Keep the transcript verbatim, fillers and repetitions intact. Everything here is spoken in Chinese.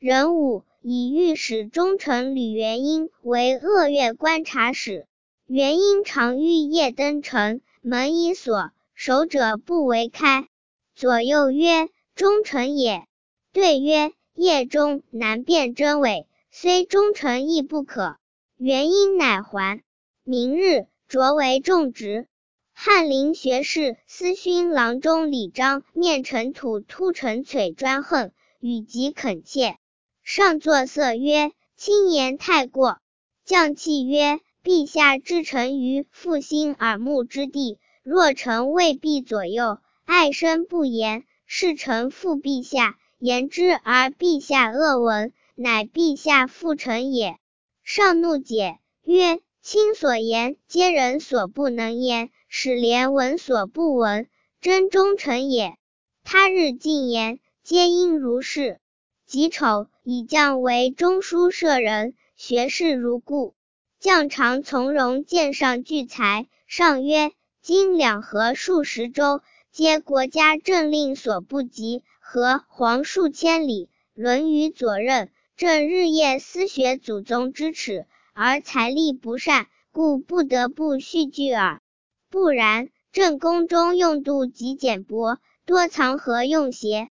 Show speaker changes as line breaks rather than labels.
壬午，以御史中丞吕元英为鄂越观察使。元英常欲夜登城，门已锁，守者不为开。左右曰：忠臣也。对曰：夜中难辨真伪，虽忠臣亦不可。元英乃还。明日，擢为重职。翰林学士司勋郎中李章面尘土突陈璀专横，语极恳切。上作色曰：轻言太过。将泣曰：陛下置臣于复兴耳目之地，若臣未必左右，爱身不言，是臣负陛下，言之而陛下恶闻，乃陛下负臣也。上怒解，曰：卿所言皆人所不能言，使连闻所不闻，真忠臣也。他日进言，皆因如是。己丑，以将为中书舍人，学士如故。将常从容见上聚财。上曰：今两河数十州，皆国家政令所不及，何黄数千里，沦于左任。朕日夜思学祖宗之耻，而财力不善，故不得不蓄聚耳。不然，朕宫中用度极简薄，多藏何用邪？